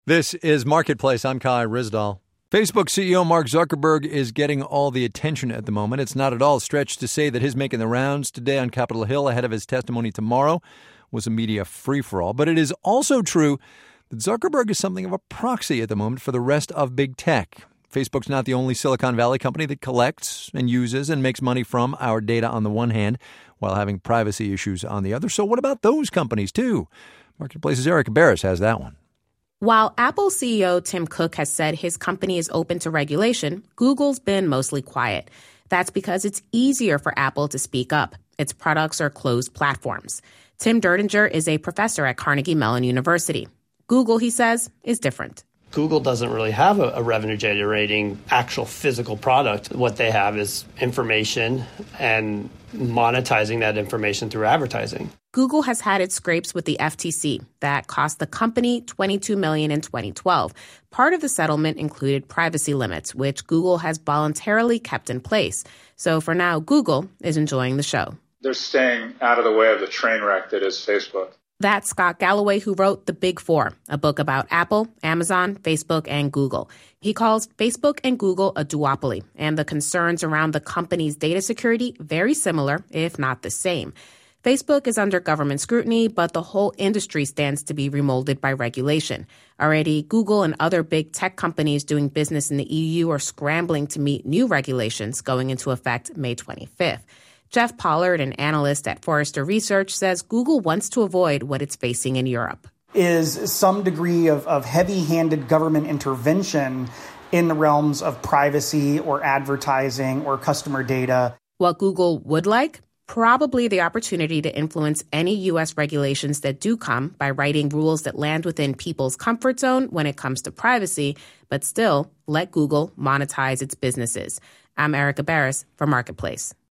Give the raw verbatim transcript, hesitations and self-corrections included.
This is Marketplace. I'm Kai Ryssdal. Facebook C E O Mark Zuckerberg is getting all the attention at the moment. It's not at all a stretch to say that his making the rounds today on Capitol Hill ahead of his testimony tomorrow was a media free-for-all. But it is also true that Zuckerberg is something of a proxy at the moment for the rest of big tech. Facebook's not the only Silicon Valley company that collects and uses and makes money from our data on the one hand while having privacy issues on the other. So what about those companies, too? Marketplace's Erica Barris has that one. While Apple C E O Tim Cook has said his company is open to regulation, Google's been mostly quiet. That's because it's easier for Apple to speak up. Its products are closed platforms. Tim Dertinger is a professor at Carnegie Mellon University. Google, he says, is different. Google doesn't really have a, a revenue-generating actual physical product. What they have is information and monetizing that information through advertising. Google has had its scrapes with the F T C that cost the company twenty-two million dollars in twenty twelve. Part of the settlement included privacy limits, which Google has voluntarily kept in place. So for now, Google is enjoying the show. They're staying out of the way of the train wreck that is Facebook. That's Scott Galloway, who wrote The Big Four, a book about Apple, Amazon, Facebook, and Google. He calls Facebook and Google a duopoly, and the concerns around the company's data security very similar, if not the same. Facebook is under government scrutiny, but the whole industry stands to be remolded by regulation. Already, Google and other big tech companies doing business in the E U are scrambling to meet new regulations going into effect May twenty-fifth. Jeff Pollard, an analyst at Forrester Research, says Google wants to avoid what it's facing in Europe. Is some degree of, of heavy-handed government intervention in the realms of privacy or advertising or customer data. What Google would like? Probably the opportunity to influence any U S regulations that do come by writing rules that land within people's comfort zone when it comes to privacy, but still let Google monetize its businesses. I'm Erica Barris for Marketplace.